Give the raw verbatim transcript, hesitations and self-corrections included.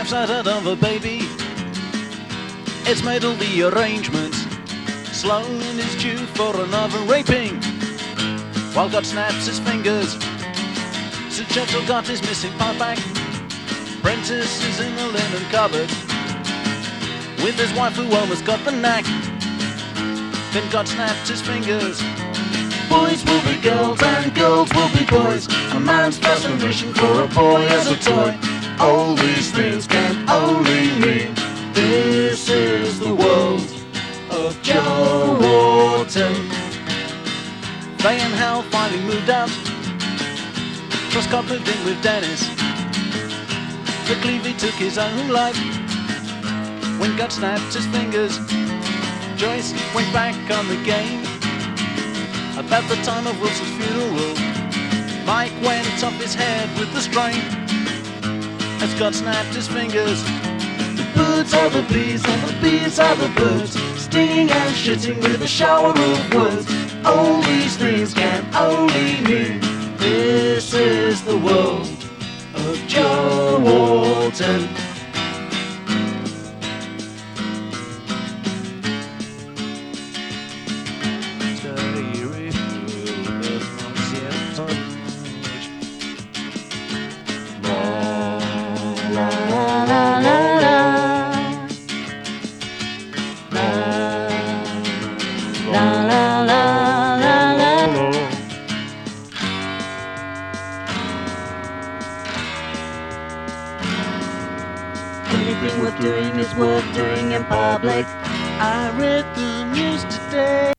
snaps out of a baby. It's made all the arrangements. Sloan is due for another raping, while God snaps his fingers. Sir Churchill got his missing part back. Prentice is in a linen cupboard with his wife who almost got the knack. Then God snapped his fingers. Boys will be girls and girls will be boys. A man's fascination for a boy as a toy. All these things can only mean this is the world of Joe Warton. Fay and Hal finally moved out. Truscott moved in with Dennis. McLeavy took his own life when God snapped his fingers. Joyce went back on the game. About the time of Wilson's funeral, Mike went off his head with the strain as God snapped his fingers. The birds are the bees and the bees are the birds, stinging and shitting with a shower of words. All these things can only mean this is the world of Joe Warton. Anything worth doing is worth doing in public. I read the news today.